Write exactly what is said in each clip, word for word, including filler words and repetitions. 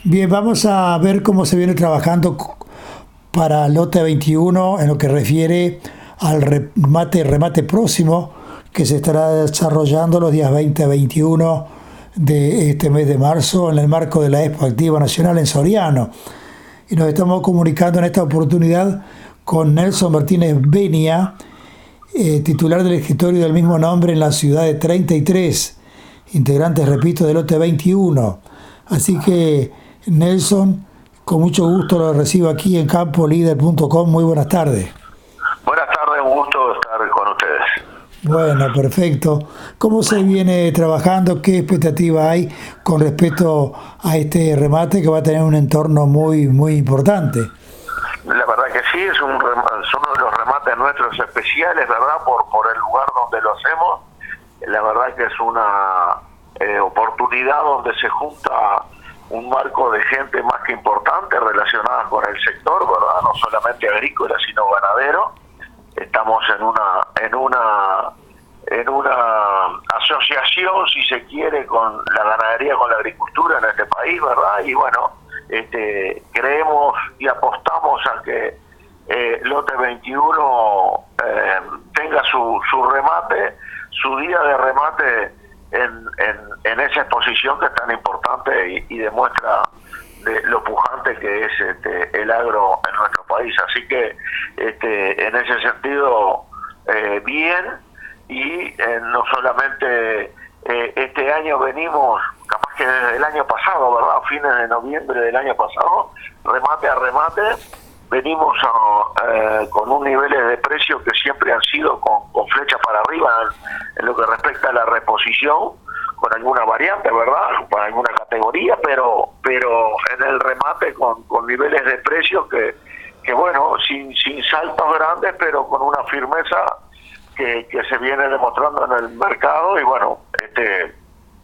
Bien, vamos a ver cómo se viene trabajando para lote veintiuno en lo que refiere al remate, remate próximo que se estará desarrollando los días veinte a veintiuno de este mes de marzo en el marco de la Expo Activa Nacional en Soriano. Y nos estamos comunicando en esta oportunidad con Nelson Martínez Benia, eh, titular del escritorio del mismo nombre en la ciudad de treinta y tres, integrantes, repito, del lote veintiuno. Así que, Nelson, con mucho gusto lo recibo aquí en campo líder punto com. Muy buenas tardes. Buenas tardes, un gusto estar con ustedes. Bueno, perfecto. ¿Cómo se viene trabajando? ¿Qué expectativa hay con respecto a este remate que va a tener un entorno muy, muy importante? La verdad que sí, es, un, es uno de los remates nuestros especiales, ¿verdad? Por, por el lugar donde lo hacemos. La verdad que es una eh, oportunidad donde se junta un marco de gente más que importante relacionada con el sector, ¿verdad? No solamente agrícola, sino ganadero. Estamos en una en una en una asociación, si se quiere, con la ganadería, con la agricultura en este país, ¿verdad? Y bueno, este creemos y apostamos a que eh, lote veintiuno eh, tenga su, su remate, su día de remate en, en, en esa exposición que es tan importante y, y demuestra de lo pujante que es este, el agro en nuestro país. Así que este, en ese sentido, eh, bien, y eh, no solamente eh, este año venimos, capaz que desde el año pasado, ¿verdad? A fines de noviembre del año pasado, remate a remate, venimos a, eh, con un nivel de precio que siempre han sido con, con flecha para arriba en, en lo que respecta a la reposición, con alguna variante, ¿verdad? Para alguna categoría, pero pero en el remate con, con niveles de precios que, que bueno, sin sin saltos grandes, pero con una firmeza que, que se viene demostrando en el mercado. Y bueno, este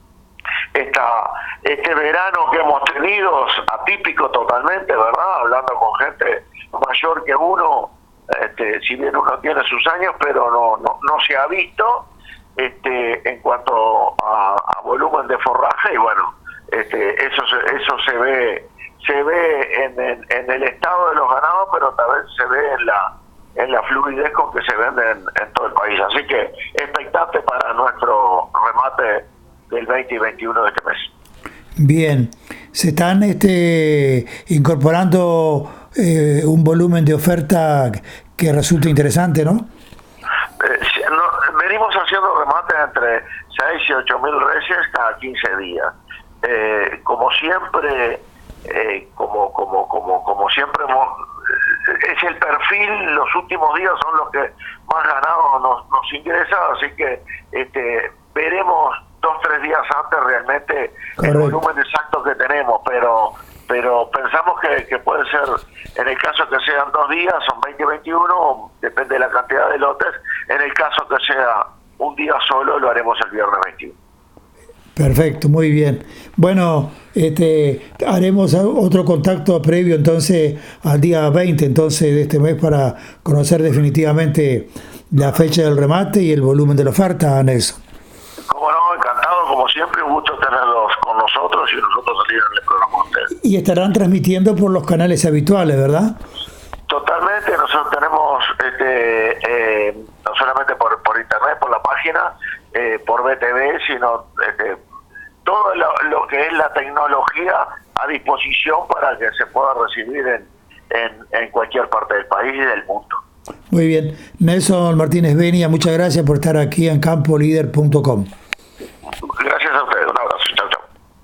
esta este verano que hemos tenido, atípico totalmente, ¿verdad? Hablando con gente mayor que uno, este, si bien uno tiene sus años, pero no no, no se ha visto este en cuanto a, a volumen de forraje. Y bueno, este eso se, eso se ve se ve en el, en el estado de los ganados, pero también se ve en la en la fluidez con que se vende en, en todo el país. Así que expectante para nuestro remate del veinte y veintiuno de este mes. Bien, se están este incorporando eh, un volumen de oferta que resulta interesante, ¿no? Eh, no venimos haciendo remates entre seis y ocho mil reses cada quince días. Eh, como siempre, eh, como como como como siempre hemos, es el perfil, los últimos días son los que más ganado nos, nos ingresa, así que este veremos dos tres días antes realmente Correcto. El volumen exacto que tenemos, pero pero pensamos que, que puede ser, en el caso que sean dos días, son veinte veintiuno, depende de la cantidad de lotes. En el caso que sea un día solo, lo haremos el viernes veintiuno. Perfecto, muy bien. Bueno, este haremos otro contacto previo entonces al día veinte entonces de este mes para conocer definitivamente la fecha del remate y el volumen de la oferta, Nelson. Como no, encantado, como siempre, un gusto tenerlos con nosotros y nosotros salir en el programa con ustedes. Y estarán transmitiendo por los canales habituales, ¿verdad? Totalmente, nosotros tenemos este eh, no solamente por, por internet, por la página, eh, por B T V, sino este, todo lo, lo que es la tecnología a disposición para que se pueda recibir en, en, en cualquier parte del país y del mundo. Muy bien. Nelson Martínez Benia, muchas gracias por estar aquí en campo líder punto com.